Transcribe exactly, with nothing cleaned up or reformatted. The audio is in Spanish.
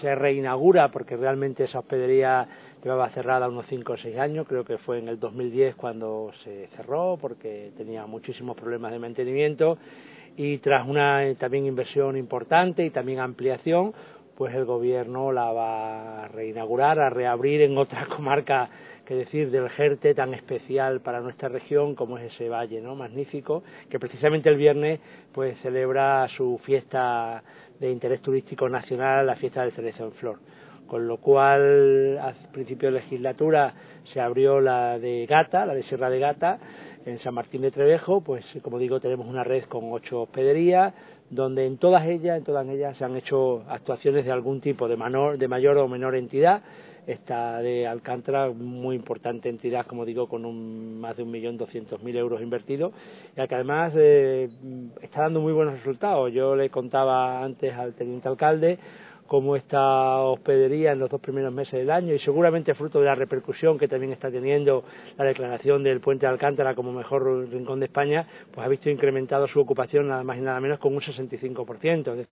se reinaugura, porque realmente esa hospedería llevaba cerrada unos cinco o seis años, creo que fue en el dos mil diez cuando se cerró, porque tenía muchísimos problemas de mantenimiento, y tras una eh, también inversión importante y también ampliación, pues el gobierno la va a reinaugurar, a reabrir en otra comarca, que decir, del Jerte, tan especial para nuestra región como es ese valle, ¿no?, magnífico, que precisamente el viernes pues celebra su fiesta de interés turístico nacional, la fiesta del cerezo en flor. Con lo cual, a principio de legislatura se abrió la de Gata, la de Sierra de Gata, en San Martín de Trevejo. Pues como digo, tenemos una red con ocho hospederías, donde en todas ellas, en todas ellas se han hecho actuaciones de algún tipo, de, menor, de mayor o menor entidad. Esta de Alcántara, muy importante entidad, como digo, con un, más de un millón doscientos mil euros invertidos, y que además eh, está dando muy buenos resultados. Yo le contaba antes al teniente alcalde cómo esta hospedería en los dos primeros meses del año, y seguramente fruto de la repercusión que también está teniendo la declaración del Puente de Alcántara como mejor rincón de España, pues ha visto incrementado su ocupación nada más y nada menos con un sesenta y cinco por ciento.